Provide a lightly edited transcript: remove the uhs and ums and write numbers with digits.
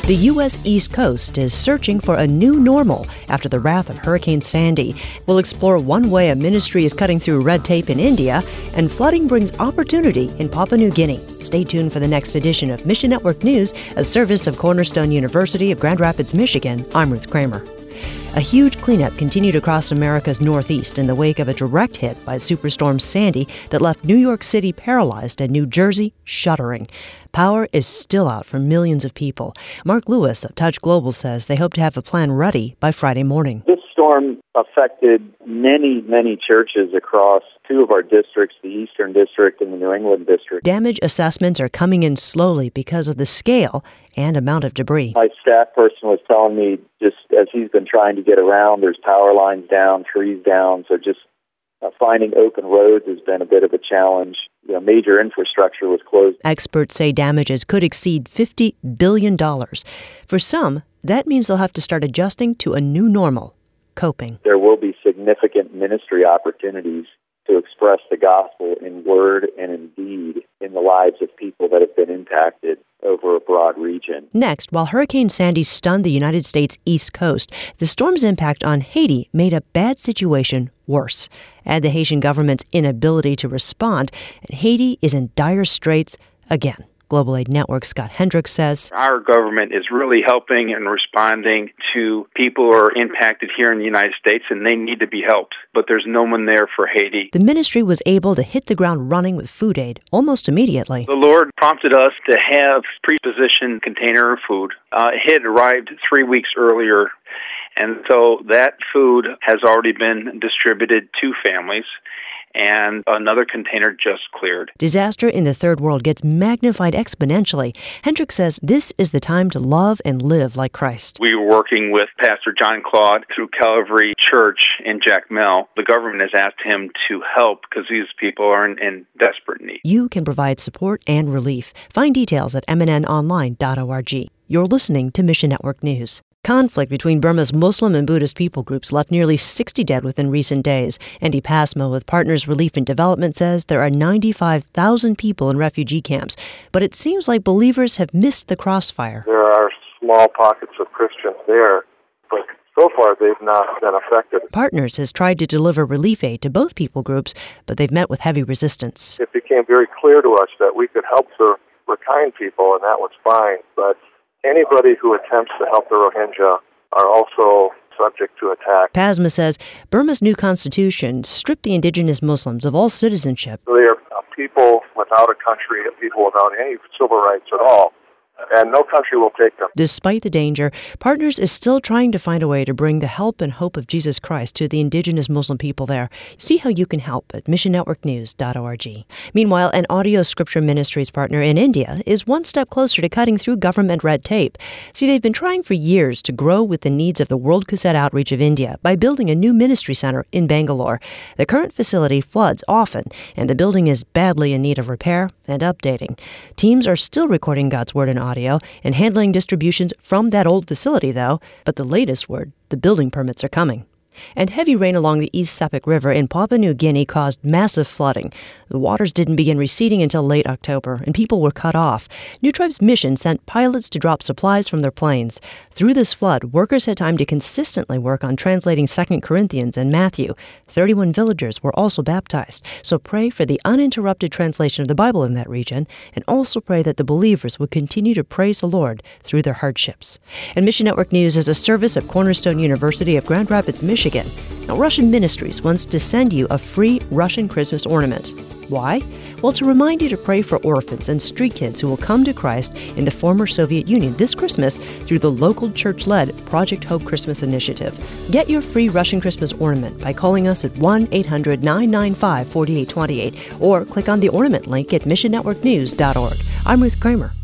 The U.S. East Coast is searching for a new normal after the wrath of Hurricane Sandy. We'll explore one way a ministry is cutting through red tape in India, and flooding brings opportunity in Papua New Guinea. Stay tuned for the next edition of Mission Network News, a service of Cornerstone University of Grand Rapids, Michigan. I'm Ruth Kramer. A huge cleanup continued across America's Northeast in the wake of a direct hit by Superstorm Sandy that left New York City paralyzed and New Jersey shuddering. Power is still out for millions of people. Mark Lewis of Touch Global says they hope to have a plan ready by Friday morning. This storm affected many churches across two of our districts, the Eastern District and the New England District. Damage assessments are coming in slowly because of the scale and amount of debris. My staff person was telling me, just as he's been trying to get around, there's power lines down, trees down, so just finding open roads has been a bit of a challenge. Major infrastructure was closed. Experts say damages could exceed $50 billion. For some, that means they'll have to start adjusting to a new normal, coping. There will be significant ministry opportunities to express the gospel in word and in deed in the lives of people that have been impacted over a broad region. Next, while Hurricane Sandy stunned the United States East Coast, the storm's impact on Haiti made a bad situation worse. Add the Haitian government's inability to respond, and Haiti is in dire straits again. Global Aid Network Scott Hendricks says, our government is really helping and responding to people who are impacted here in the United States, and they need to be helped. But there's no one there for Haiti. The ministry was able to hit the ground running with food aid almost immediately. The Lord prompted us to have pre-positioned container of food. It had arrived 3 weeks earlier, and so that food has already been distributed to families, and another container just cleared. Disaster in the Third World gets magnified exponentially. Hendricks says this is the time to love and live like Christ. We were working with Pastor John Claude through Calvary Church in Jack Mill. The government has asked him to help because these people are in desperate need. You can provide support and relief. Find details at mnnonline.org. You're listening to Mission Network News. Conflict between Burma's Muslim and Buddhist people groups left nearly 60 dead within recent days. Andy Pasma with Partners Relief and Development says there are 95,000 people in refugee camps, but it seems like believers have missed the crossfire. There are small pockets of Christians there, but so far they've not been affected. Partners has tried to deliver relief aid to both people groups, but they've met with heavy resistance. It became very clear to us that we could help the Rakhine people, and that was fine, but anybody who attempts to help the Rohingya are also subject to attack. Pasma says Burma's new constitution stripped the indigenous Muslims of all citizenship. They are a people without a country, a people without any civil rights at all, and no country will take them. Despite the danger, Partners is still trying to find a way to bring the help and hope of Jesus Christ to the indigenous Muslim people there. See how you can help at missionnetworknews.org. Meanwhile, an audio scripture ministries partner in India is one step closer to cutting through government red tape. See, they've been trying for years to grow with the needs of the World Cassette Outreach of India by building a new ministry center in Bangalore. The current facility floods often, and the building is badly in need of repair and updating. Teams are still recording God's Word in audio and handling distributions from that old facility, though. But the latest word, the building permits are coming. And heavy rain along the East Sepik River in Papua New Guinea caused massive flooding. The waters didn't begin receding until late October, and people were cut off. New Tribe's mission sent pilots to drop supplies from their planes. Through this flood, workers had time to consistently work on translating 2 Corinthians and Matthew. 31 villagers were also baptized. So pray for the uninterrupted translation of the Bible in that region, and also pray that the believers would continue to praise the Lord through their hardships. And Mission Network News is a service of Cornerstone University of Grand Rapids, Michigan. Now, Russian Ministries wants to send you a free Russian Christmas ornament. Why? Well, to remind you to pray for orphans and street kids who will come to Christ in the former Soviet Union this Christmas through the local church-led Project Hope Christmas Initiative. Get your free Russian Christmas ornament by calling us at 1-800-995-4828 or click on the ornament link at missionnetworknews.org. I'm Ruth Kramer.